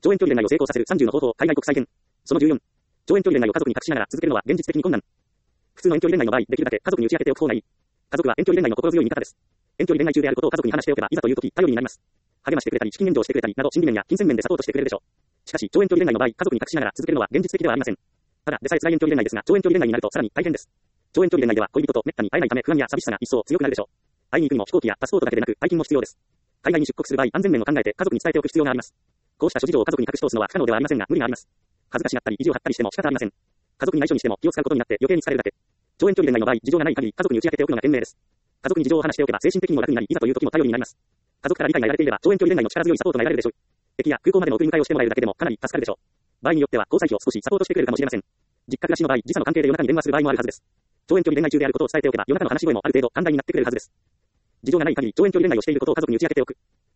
超遠距離恋愛を成功させる30の方法、海外国際編。その14。超遠距離恋愛を家族に隠しながら続けるのは現実的に困難。普通の遠距離恋愛の場合、できるだけ家族に打ち明けておく方がいい。家族は遠距離恋愛の心強い味方です。遠距離恋愛中であることを家族に話しておけば、いざという時、頼りになります。励ましてくれたり、資金援助をしてくれたりなど、心理面や金銭面でサポートしてくれるでしょう。しかし、超遠距離恋愛の場合、家族に隠しながら続けるのは現実的ではありません。ただでさえ辛い遠距離恋愛ですが、超遠距離恋愛になるとさらに大変です。超遠距離恋愛では恋人と滅多に会えないため不安や寂しさが一層強くなるでしょう。会いに行くにも飛行機やパスポートだけでなく、大金も必要です。海外に出国する場合、安全面を考えて家族に伝えておく必要があります。こうした諸事情を家族に隠し通すのは不可能ではありませんが、無理があります。恥ずかしがったり、意地を張ったりしても仕方ありません。家族に内緒にしても気を使うことになって余計に疲れるだけ。超遠距離恋愛の場合、事情がない限り家族に打ち明けておくのが賢明です。家族に事情を話しておけば精神的にも楽になり、いざという時も頼りになります。家族から理解が得られていれば、超遠距離恋愛の力強いサポートが得られるでしょう。駅や空港までの送り迎えをしてもらえるだけでもかなり助かるでしょう。場合によっては交際費を少しサポートしてくれるかもしれません。実家暮らしの場合、時差の関係で夜中に電話する場合もあるはずです。超遠距離恋愛中であることを伝えておけば、夜中の話し声もある程度寛大になってくれるはずです。事情がない限り超遠距離恋愛をしていることを家族に打ち明けておく。